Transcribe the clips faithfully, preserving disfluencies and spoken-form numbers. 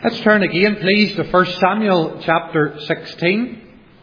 Let's turn again, please, to First Samuel chapter sixteen.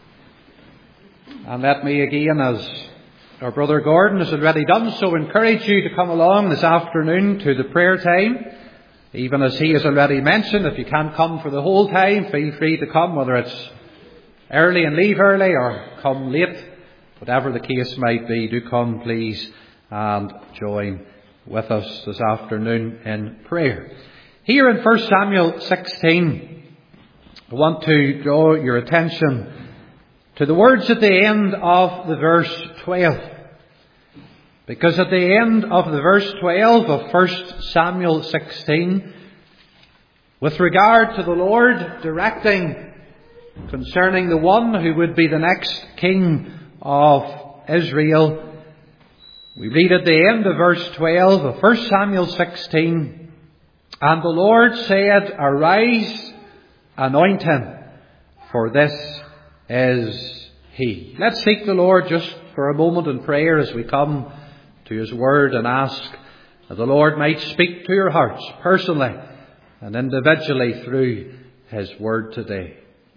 And let me again, as our brother Gordon has already done so, encourage you to come along this afternoon to the prayer time. Even as he has already mentioned, if you can't come for the whole time, feel free to come, whether it's early and leave early or come late. Whatever the case might be, do come, please, and join with us this afternoon in prayer. Here in First Samuel sixteen, I want to draw your attention to the words at the end of the verse twelve. Because at the end of the verse twelve of First Samuel sixteen, with regard to the Lord directing concerning the one who would be the next king of Israel, we read at the end of verse twelve of First Samuel sixteen, "And the Lord said, Arise, anoint him, for this is he." Let's seek the Lord just for a moment in prayer as we come to His Word and ask that the Lord might speak to your hearts personally and individually through His Word today.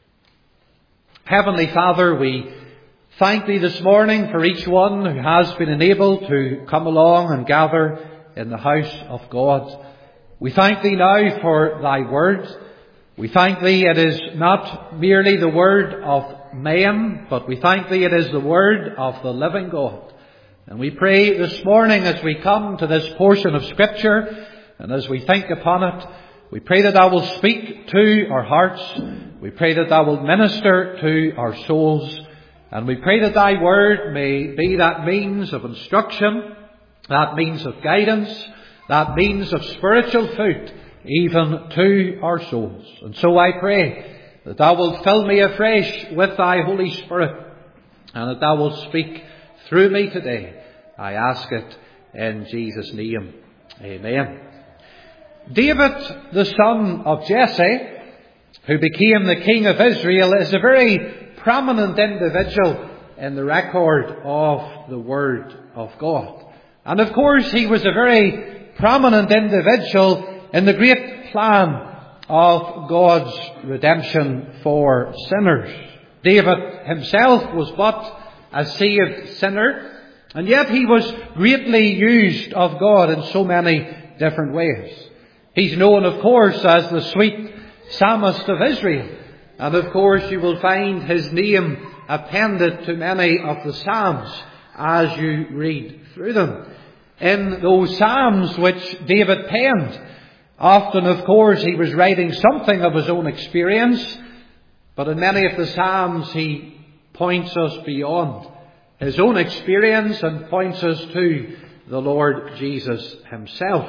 Heavenly Father, we thank Thee this morning for each one who has been enabled to come along and gather in the house of God. We thank Thee now for Thy Word. We thank Thee it is not merely the Word of man, but we thank Thee it is the Word of the living God. And we pray this morning as we come to this portion of Scripture and as we think upon it, we pray that Thou will speak to our hearts. We pray that Thou will minister to our souls. And we pray that Thy Word may be that means of instruction, that means of guidance, that means of spiritual food, even to our souls. And so I pray that Thou wilt fill me afresh with Thy Holy Spirit, and that Thou wilt speak through me today. I ask it in Jesus' name. Amen. David, the son of Jesse, who became the king of Israel, is a very prominent individual in the record of the Word of God. And of course, he was a very prominent individual in the great plan of God's redemption for sinners. David himself was but a saved sinner, and yet he was greatly used of God in so many different ways. He's known, of course, as the sweet psalmist of Israel, and of course you will find his name appended to many of the psalms as you read through them. In those psalms which David penned, often, of course, he was writing something of his own experience, but in many of the psalms he points us beyond his own experience and points us to the Lord Jesus himself.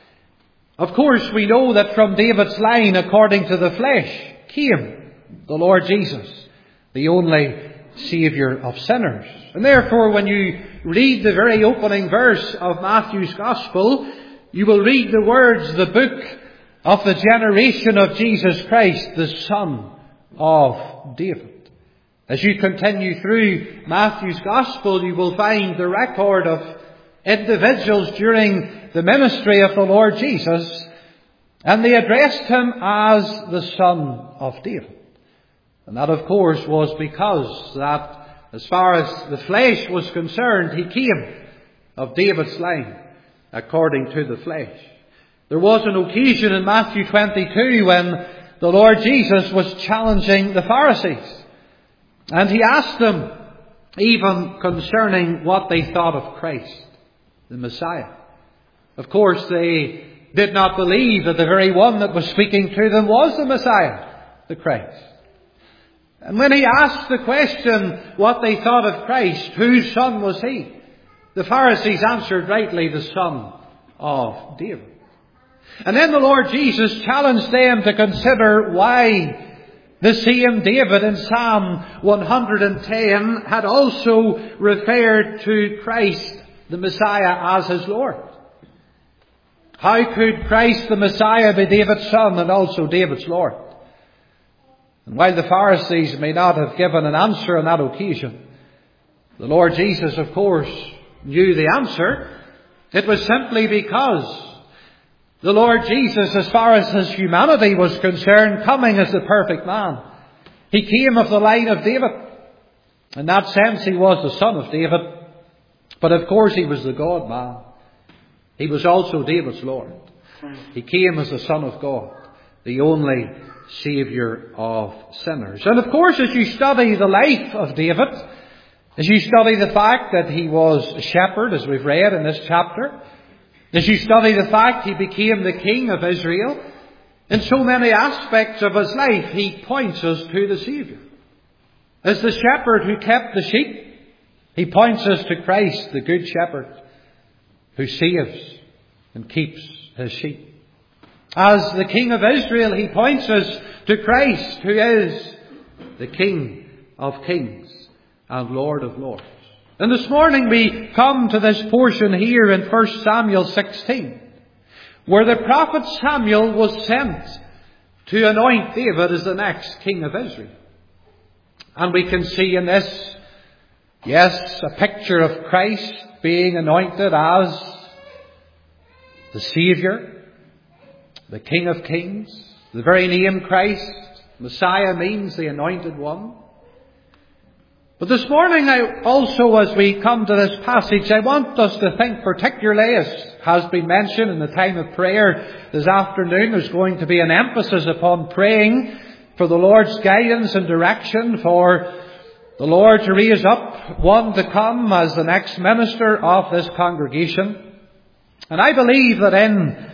Of course, we know that from David's line, according to the flesh, came the Lord Jesus, the only Saviour of sinners. And therefore, when you read the very opening verse of Matthew's Gospel, you will read the words, the book of the generation of Jesus Christ, the Son of David. As you continue through Matthew's Gospel, you will find the record of individuals during the ministry of the Lord Jesus, and they addressed him as the Son of David. And that, of course, was because that as far as the flesh was concerned, he came of David's line, according to the flesh. There was an occasion in Matthew twenty-two when the Lord Jesus was challenging the Pharisees. And he asked them even concerning what they thought of Christ, the Messiah. Of course, they did not believe that the very one that was speaking to them was the Messiah, the Christ. And when he asked the question what they thought of Christ, whose son was he? The Pharisees answered rightly, the son of David. And then the Lord Jesus challenged them to consider why the same David in Psalm one hundred ten had also referred to Christ, the Messiah, as his Lord. How could Christ the Messiah be David's son and also David's Lord? And while the Pharisees may not have given an answer on that occasion, the Lord Jesus, of course, knew the answer. It was simply because The Lord Jesus, as far as his humanity was concerned, coming as the perfect man. He came of the line of David. In that sense, he was the son of David. But of course, he was the God man. He was also David's Lord. He came as the Son of God, the only Saviour of sinners. And of course, as you study the life of David, as you study the fact that he was a shepherd, as we've read in this chapter, as you study the fact he became the king of Israel, in so many aspects of his life, he points us to the Saviour. As the shepherd who kept the sheep, he points us to Christ, the good shepherd, who saves and keeps his sheep. As the King of Israel, he points us to Christ, who is the King of kings and Lord of lords. And this morning we come to this portion here in First Samuel sixteen, where the prophet Samuel was sent to anoint David as the next king of Israel. And we can see in this, yes, a picture of Christ being anointed as the Saviour, the King of kings. The very name Christ, Messiah, means the anointed one. But this morning, I also, as we come to this passage, I want us to think particularly, as has been mentioned in the time of prayer this afternoon, there's going to be an emphasis upon praying for the Lord's guidance and direction, for the Lord to raise up one to come as the next minister of this congregation. And I believe that in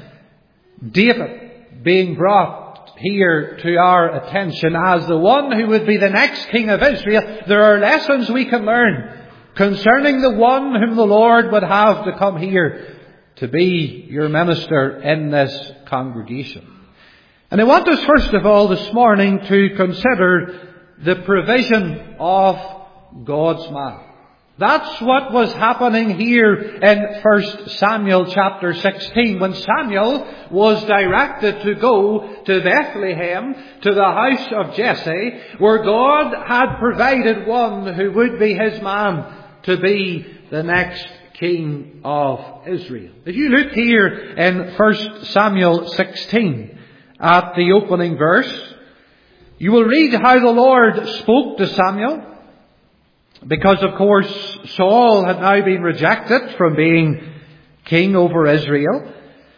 David being brought here to our attention as the one who would be the next king of Israel, there are lessons we can learn concerning the one whom the Lord would have to come here to be your minister in this congregation. And I want us first of all this morning to consider the provision of God's man. That's what was happening here in First Samuel chapter sixteen, when Samuel was directed to go to Bethlehem, to the house of Jesse, where God had provided one who would be his man to be the next king of Israel. If you look here in First Samuel sixteen at the opening verse, you will read how the Lord spoke to Samuel. Because, of course, Saul had now been rejected from being king over Israel.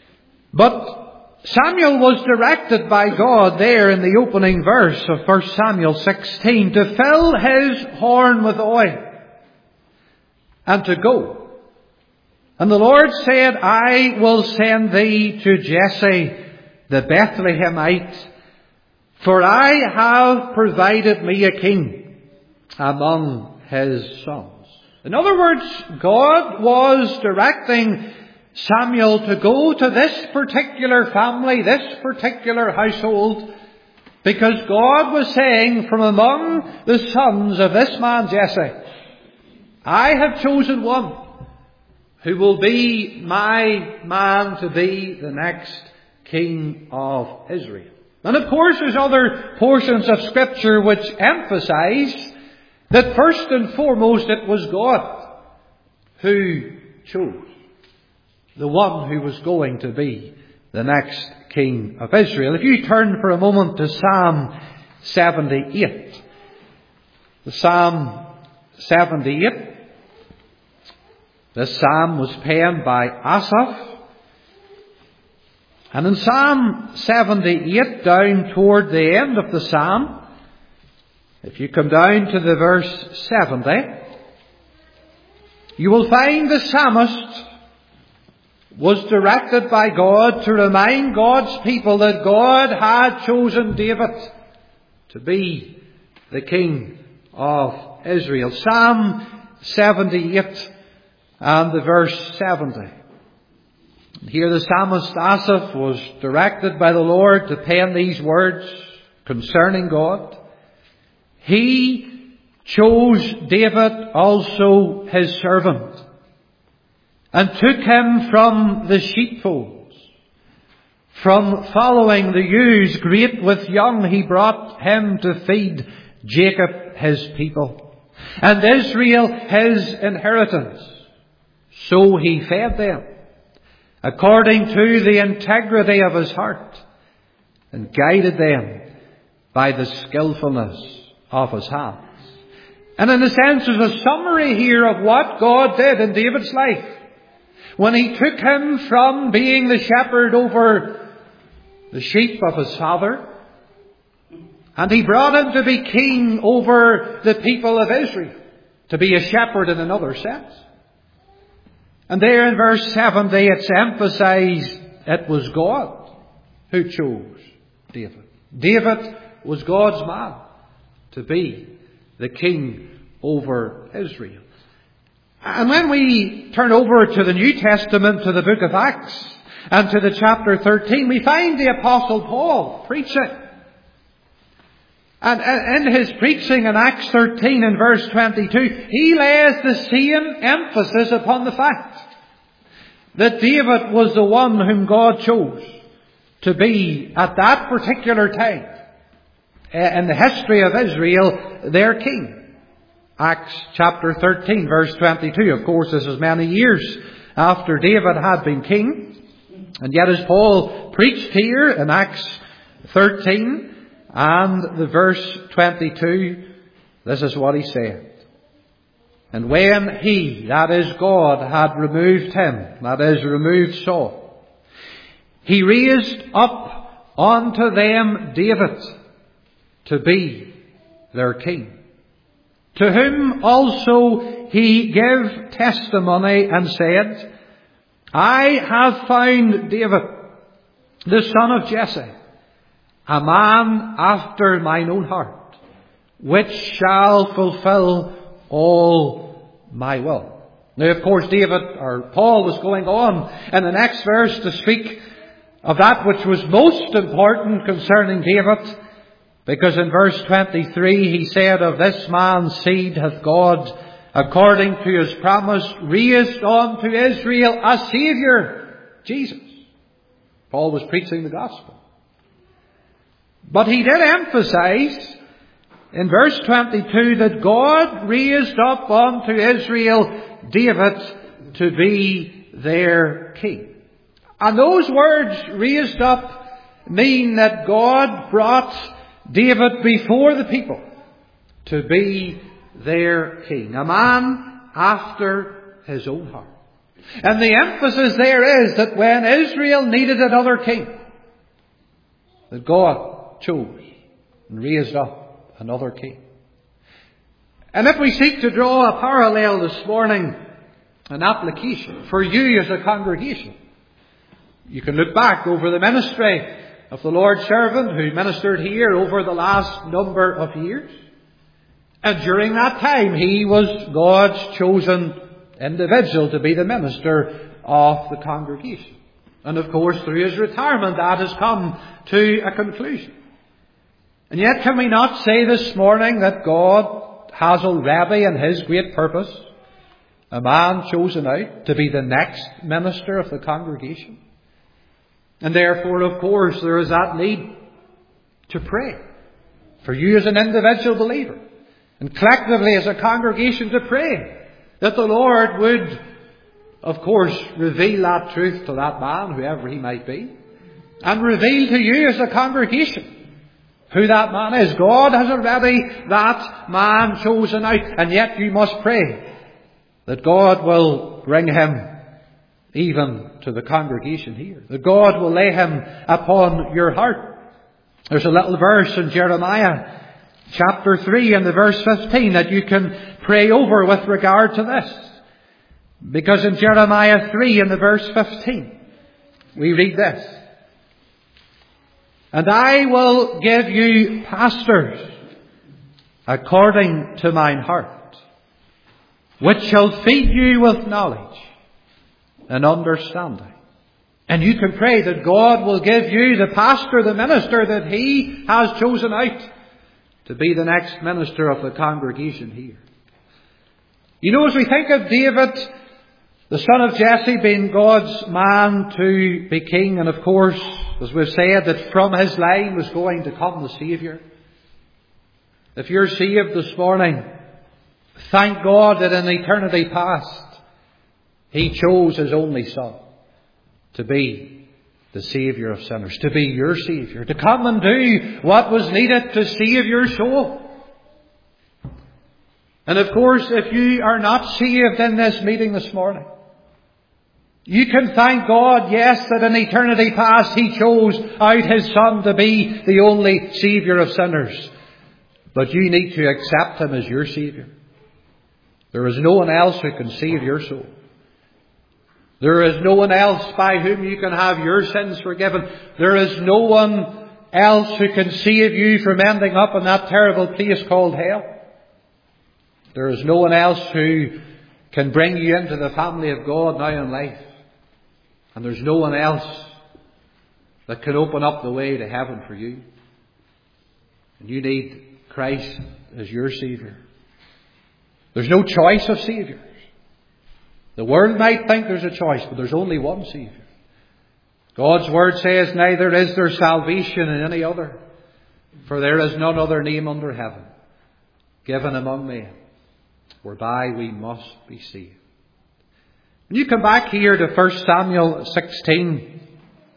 But Samuel was directed by God there in the opening verse of First Samuel sixteen to fill his horn with oil and to go. And the Lord said, I will send thee to Jesse the Bethlehemite, for I have provided me a king among his sons. In other words, God was directing Samuel to go to this particular family, this particular household, because God was saying, from among the sons of this man Jesse, I have chosen one who will be my man to be the next king of Israel. And of course there's other portions of Scripture which emphasize that first and foremost it was God who chose the one who was going to be the next king of Israel. If you turn for a moment to Psalm seventy-eight. The Psalm seventy-eight. This psalm was penned by Asaph. And in Psalm seventy-eight, down toward the end of the psalm, if you come down to the verse seventy, you will find the psalmist was directed by God to remind God's people that God had chosen David to be the king of Israel. Psalm seventy-eight and the verse seventy. Here the psalmist Asaph was directed by the Lord to pen these words concerning God. He chose David also his servant, and took him from the sheepfolds. From following the ewes great with young, he brought him to feed Jacob his people, and Israel his inheritance. So he fed them, according to the integrity of his heart, and guided them by the skillfulness of his hands. And in a sense, there's a summary here of what God did in David's life. When he took him from being the shepherd over the sheep of his father, and he brought him to be king over the people of Israel, to be a shepherd in another sense. And there in verse seventy, it's emphasized it was God who chose David. David was God's man to be the king over Israel. And when we turn over to the New Testament, to the book of Acts, and to the chapter thirteen, we find the Apostle Paul preaching. And in his preaching in Acts thirteen and verse twenty-two, he lays the same emphasis upon the fact that David was the one whom God chose to be, at that particular time, in the history of Israel, their king. Acts chapter thirteen, verse twenty-two. Of course, this is many years after David had been king. And yet, as Paul preached here in Acts thirteen and the verse twenty-two, this is what he said. And when he, that is God, had removed him, that is, removed Saul, he raised up unto them David to be their king, to whom also he gave testimony and said, I have found David, the son of Jesse, a man after mine own heart, which shall fulfill all my will. Now, of course, David, or Paul, was going on in the next verse to speak of that which was most important concerning David, because in verse twenty-three he said, of this man's seed hath God, according to his promise, raised unto Israel a Saviour, Jesus. Paul was preaching the gospel. But he did emphasize in verse twenty-two that God raised up unto Israel David to be their king. And those words, raised up, mean that God brought David before the people to be their king. A man after his own heart. And the emphasis there is that when Israel needed another king, that God chose and raised up another king. And if we seek to draw a parallel this morning, an application for you as a congregation, you can look back over the ministry of the Lord's servant who ministered here over the last number of years. And during that time, he was God's chosen individual to be the minister of the congregation. And of course, through his retirement, that has come to a conclusion. And yet, can we not say this morning that God has already, in his great purpose, a man chosen out to be the next minister of the congregation? And therefore, of course, there is that need to pray for you as an individual believer, and collectively as a congregation to pray that the Lord would, of course, reveal that truth to that man, whoever he might be, and reveal to you as a congregation who that man is. God has already that man chosen out, and yet you must pray that God will bring him even to the congregation here, that God will lay him upon your heart. There's a little verse in Jeremiah chapter three and the verse fifteen that you can pray over with regard to this. Because in Jeremiah three and the verse fifteen, we read this. And I will give you pastors according to mine heart, which shall feed you with knowledge and understanding. And you can pray that God will give you the pastor, the minister that he has chosen out to be the next minister of the congregation here. You know, as we think of David, the son of Jesse, being God's man to be king, and of course, as we've said, that from his line was going to come the Saviour. If you're saved this morning, thank God that in eternity past, he chose his only son to be the Saviour of sinners, to be your Saviour, to come and do what was needed to save your soul. And of course, if you are not saved in this meeting this morning, you can thank God, yes, that in eternity past He chose out His Son to be the only Saviour of sinners. But you need to accept Him as your Saviour. There is no one else who can save your soul. There is no one else by whom you can have your sins forgiven. There is no one else who can save you from ending up in that terrible place called hell. There is no one else who can bring you into the family of God now in life. And there's no one else that can open up the way to heaven for you. And you need Christ as your Saviour. There's no choice of Saviours. The world might think there's a choice, but there's only one Saviour. God's Word says, neither is there salvation in any other, for there is none other name under heaven given among men whereby we must be saved. When you come back here to First Samuel sixteen,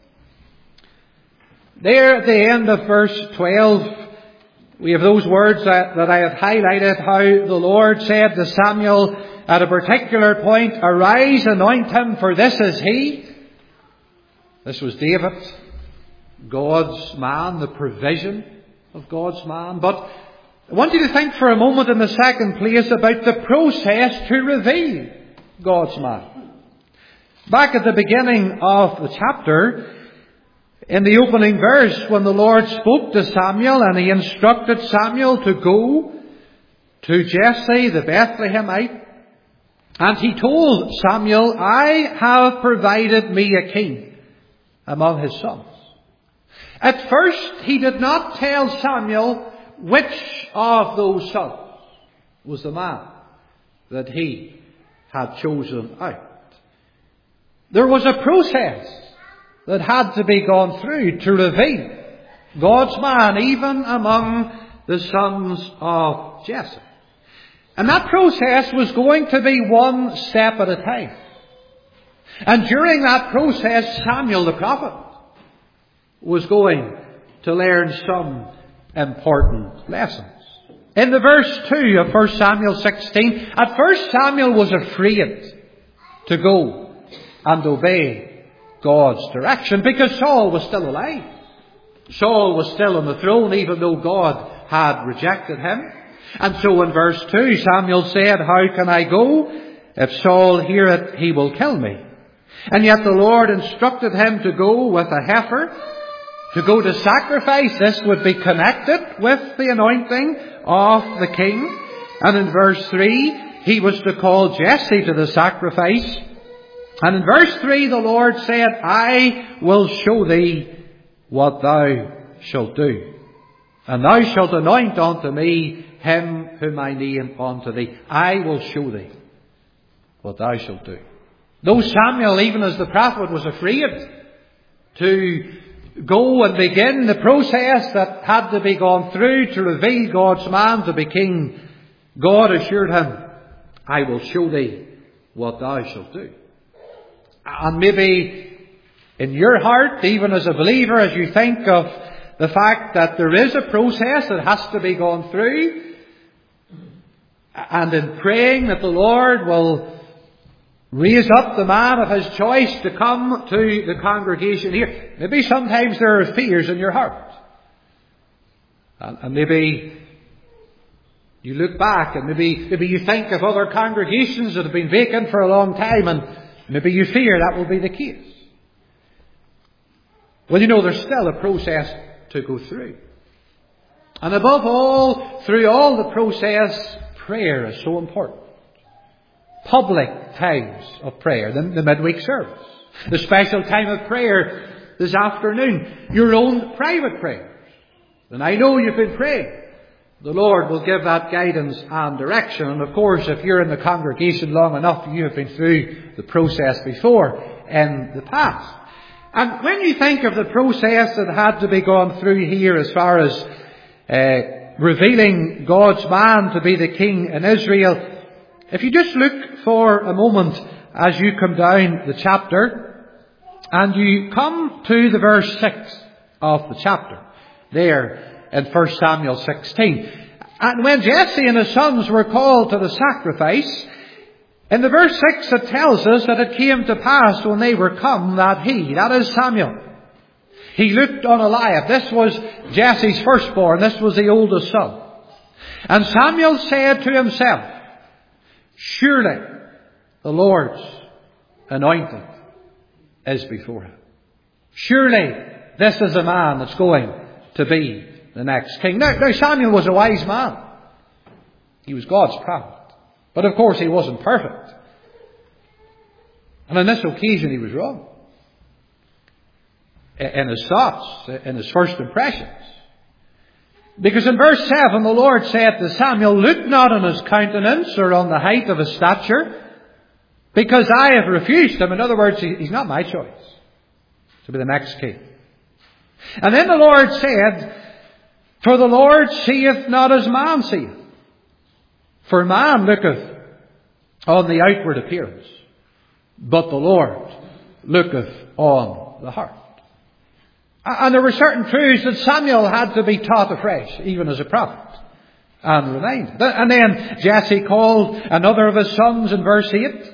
there at the end of verse twelve, we have those words that, that I have highlighted, how the Lord said to Samuel at a particular point, arise, anoint him, for this is he. This was David, God's man, the provision of God's man. But I want you to think for a moment in the second place about the process to reveal God's man. Back at the beginning of the chapter, in the opening verse, when the Lord spoke to Samuel and He instructed Samuel to go to Jesse the Bethlehemite, and He told Samuel, I have provided me a king among his sons. At first, He did not tell Samuel which of those sons was the man that He had chosen out. There was a process that had to be gone through to reveal God's man even among the sons of Jesse. And that process was going to be one step at a time. And during that process, Samuel the prophet was going to learn some important lessons. In the verse two of First Samuel sixteen, at first Samuel was afraid to go and obey God's direction because Saul was still alive. Saul was still on the throne even though God had rejected him. And so in verse two, Samuel said, how can I go? If Saul hear it, he will kill me. And yet the Lord instructed him to go with a heifer, to go to sacrifice. This would be connected with the anointing of the king. And in verse three, he was to call Jesse to the sacrifice. And in verse three, the Lord said, I will show thee what thou shalt do. And thou shalt anoint unto me him whom I name unto thee. I will show thee what thou shalt do. Though Samuel, even as the prophet, was afraid to go and begin the process that had to be gone through to reveal God's man to be king, God assured him, I will show thee what thou shalt do. And maybe in your heart, even as a believer, as you think of the fact that there is a process that has to be gone through, and in praying that the Lord will raise up the man of His choice to come to the congregation here, maybe sometimes there are fears in your heart. And, and maybe you look back and maybe, maybe you think of other congregations that have been vacant for a long time, and maybe you fear that will be the case. Well, you know, there's still a process to go through. And above all, through all the process, prayer is so important. Public times of prayer, the, the midweek service, the special time of prayer this afternoon, your own private prayers. And I know you've been praying. The Lord will give that guidance and direction. And of course, if you're in the congregation long enough, you have been through the process before in the past. And when you think of the process that had to be gone through here as far as uh, revealing God's man to be the king in Israel, if you just look for a moment as you come down the chapter And you come to the verse six of the chapter, there in First Samuel sixteen. And when Jesse and his sons were called to the sacrifice, in the verse six it tells us that it came to pass when they were come that he, that is Samuel, he looked on Eliab. This was Jesse's firstborn. This was the oldest son. And Samuel said to himself, surely the Lord's anointed is before him. Surely this is a man that's going to be the next king. Now, now Samuel was a wise man. He was God's prophet. But of course he wasn't perfect. And on this occasion he was wrong. In his thoughts, in his first impressions. Because in verse seven the Lord said to Samuel, look not on his countenance or on the height of his stature, because I have refused him. In other words, he's not my choice to be the next king. And then the Lord said, for the Lord seeth not as man seeth. For man looketh on the outward appearance, but the Lord looketh on the heart. And there were certain truths that Samuel had to be taught afresh, even as a prophet, and reminded. And then Jesse called another of his sons in verse eight.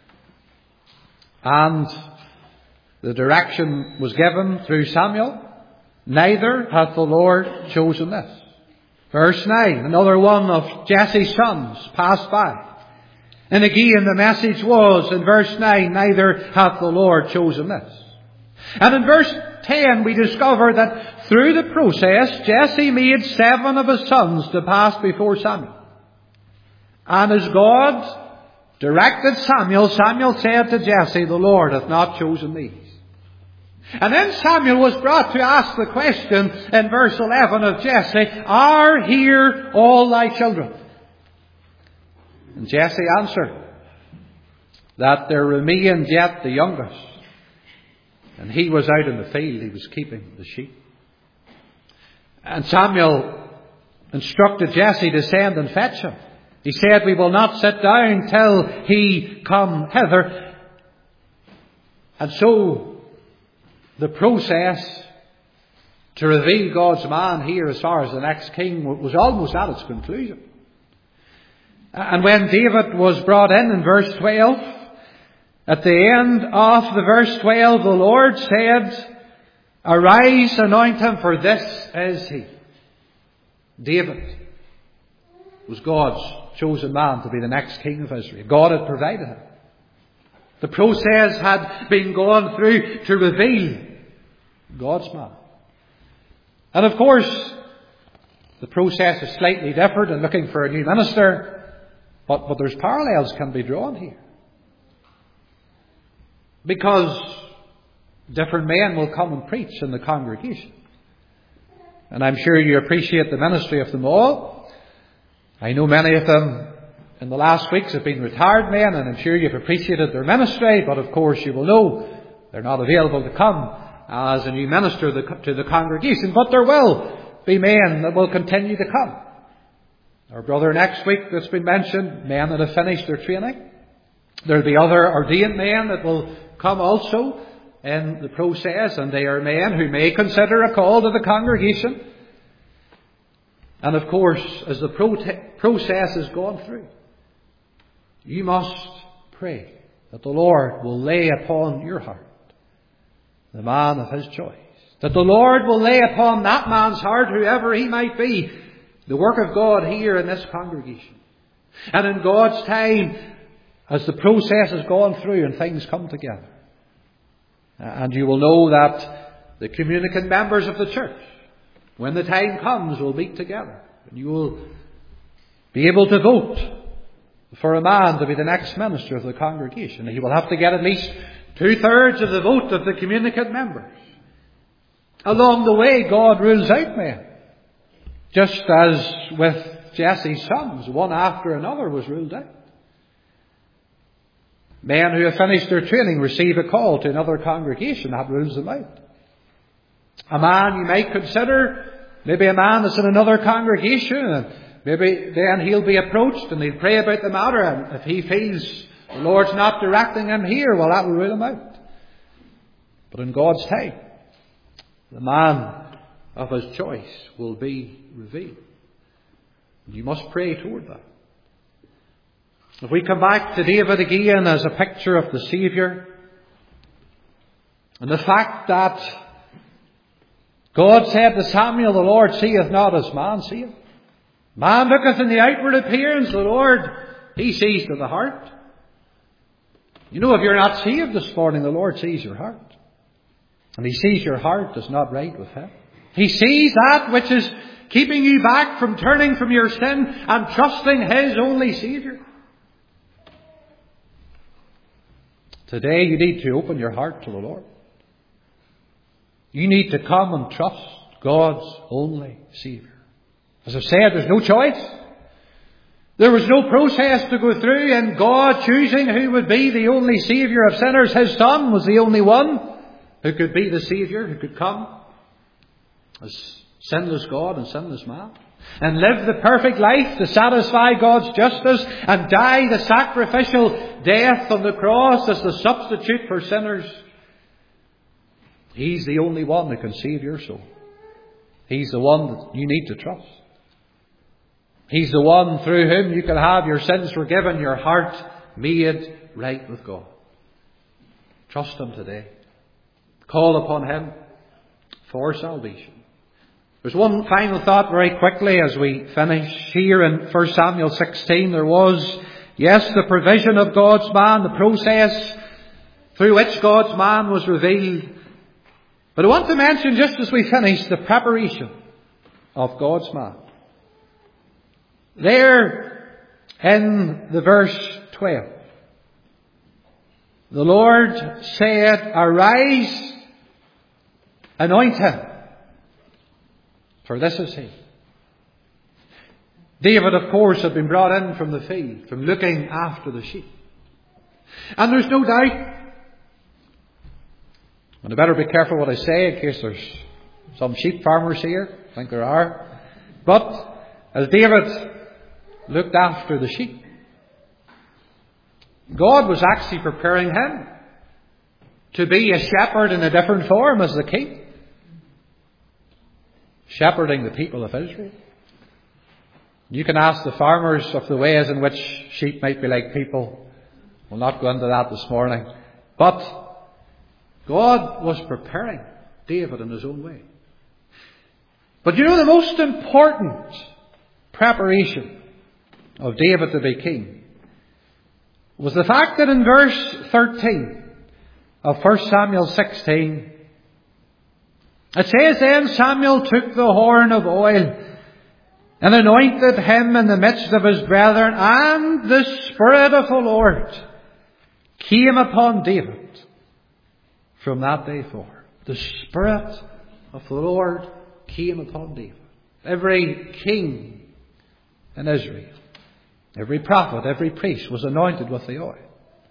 And the direction was given through Samuel, neither hath the Lord chosen this. Verse nine, another one of Jesse's sons passed by. And again the message was in verse nine, neither hath the Lord chosen this. And in verse ten we discover that through the process Jesse made seven of his sons to pass before Samuel. And as God directed Samuel, Samuel said to Jesse, the Lord hath not chosen these. And then Samuel was brought to ask the question in verse eleven of Jesse, are here all thy children? And Jesse answered that there remained yet the youngest. And he was out in the field, he was keeping the sheep. And Samuel instructed Jesse to send and fetch him. He said, we will not sit down till he come hither. And so the process to reveal God's man here as far as the next king was almost at its conclusion. And when David was brought in in verse twelve, at the end of the verse twelve, the Lord said, arise, anoint him, for this is he. David was God's chosen man to be the next king of Israel. God had provided him. The process had been gone through to reveal God's man. And of course, the process is slightly different in looking for a new minister, but, but there's parallels can be drawn here. Because different men will come and preach in the congregation. And I'm sure you appreciate the ministry of them all. I know many of them in the last weeks have been retired men, and I'm sure you've appreciated their ministry, but of course you will know they're not available to come as a new minister to the congregation. But there will be men that will continue to come. Our brother next week that's been mentioned, men that have finished their training. There'll be other ordained men that will come also in the process, and they are men who may consider a call to the congregation. And of course, as the process is gone through, you must pray that the Lord will lay upon your heart the man of his choice. That the Lord will lay upon that man's heart, whoever he might be, the work of God here in this congregation. And in God's time, as the process has gone through and things come together. And you will know that the communicant members of the church, when the time comes, will meet together. And you will be able to vote for a man to be the next minister of the congregation. He will have to get at least two-thirds of the vote of the communicant members. Along the way, God rules out men. Just as with Jesse's sons, one after another was ruled out. Men who have finished their training receive a call to another congregation. That rules them out. A man you might consider, maybe a man that's in another congregation, and maybe then he'll be approached and he'll pray about the matter, and if he feels the Lord's not directing him here, well, that will rule him out. But in God's time, the man of his choice will be revealed. And you must pray toward that. If we come back to David again as a picture of the Saviour, and the fact that God said to Samuel, the Lord seeth not as man seeth. Man looketh in the outward appearance, the Lord, He sees to the heart. You know, if you're not saved this morning, the Lord sees your heart. And He sees your heart is not right with Him. He sees that which is keeping you back from turning from your sin and trusting His only Saviour. Today you need to open your heart to the Lord. You need to come and trust God's only Saviour. As I've said, there's no choice. There was no process to go through in God choosing who would be the only Saviour of sinners. His Son was the only one who could be the Saviour, who could come as sinless God and sinless man, and live the perfect life to satisfy God's justice, and die the sacrificial death on the cross as the substitute for sinners. He's the only one who can save your soul. He's the one that you need to trust. He's the one through whom you can have your sins forgiven, your heart made right with God. Trust Him today. Call upon Him for salvation. There's one final thought very quickly as we finish. Here in First Samuel sixteen there was, yes, the provision of God's man, the process through which God's man was revealed. But I want to mention, just as we finish, the preparation of God's man. There in the verse twelve, the Lord said, "Arise, anoint him, for this is he." David, of course, had been brought in from the field, from looking after the sheep. And there's no doubt, and I better be careful what I say in case there's some sheep farmers here. I think there are. But as David looked after the sheep, God was actually preparing him to be a shepherd in a different form as the king, shepherding the people of Israel. You can ask the farmers of the ways in which sheep might be like people. We'll not go into that this morning. But God was preparing David in his own way. But you know, the most important preparation of David to be king was the fact that in verse thirteen of First Samuel sixteen, it says, "Then Samuel took the horn of oil and anointed him in the midst of his brethren, and the Spirit of the Lord came upon David from that day forward." The Spirit of the Lord came upon David. Every king in Israel, every prophet, every priest was anointed with the oil.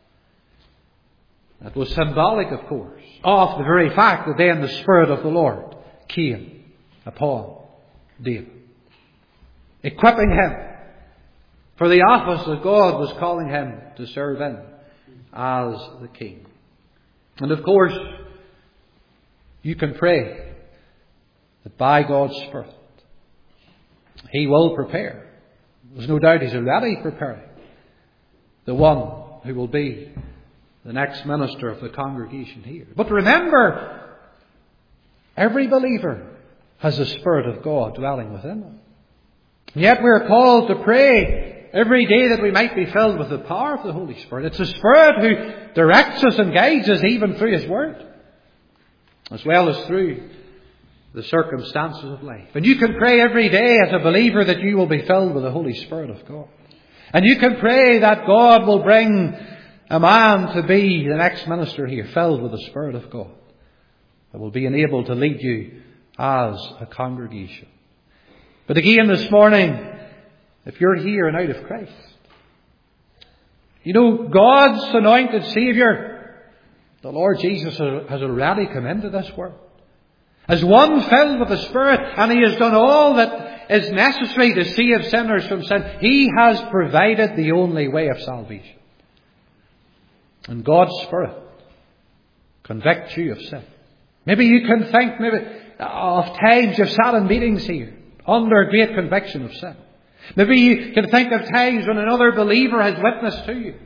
That was symbolic, of course, of the very fact that then the Spirit of the Lord came upon David, equipping him for the office that God was calling him to serve in as the king. And of course, you can pray that by God's Spirit He will prepare. There's no doubt He's already preparing the one who will be the next minister of the congregation here. But remember, every believer has the Spirit of God dwelling within them. And yet we're called to pray every day that we might be filled with the power of the Holy Spirit. It's the Spirit who directs us and guides us even through His Word, as well as through the circumstances of life. And you can pray every day as a believer that you will be filled with the Holy Spirit of God. And you can pray that God will bring a man to be the next minister here, filled with the Spirit of God, that will be enabled to lead you as a congregation. But again this morning, if you're here and out of Christ, you know, God's anointed Saviour, the Lord Jesus, has already come into this world as one filled with the Spirit, and He has done all that is necessary to save sinners from sin. He has provided the only way of salvation. And God's Spirit convict you of sin. Maybe you can think maybe of times you've sat in meetings here under great conviction of sin. Maybe you can think of times when another believer has witnessed to you.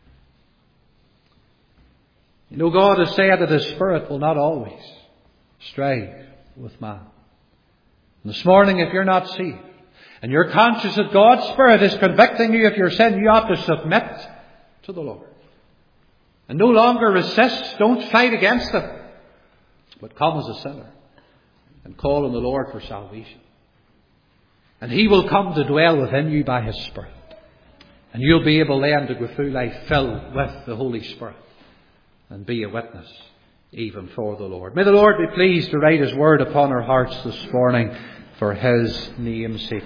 You know, God has said that His Spirit will not always strive with man. And this morning, if you're not saved, and you're conscious that God's Spirit is convicting you of your sin, you ought to submit to the Lord. And no longer resist, don't fight against Him, but come as a sinner and call on the Lord for salvation. And He will come to dwell within you by His Spirit. And you'll be able then to go through life filled with the Holy Spirit and be a witness even for the Lord. May the Lord be pleased to write His word upon our hearts this morning for His name's sake.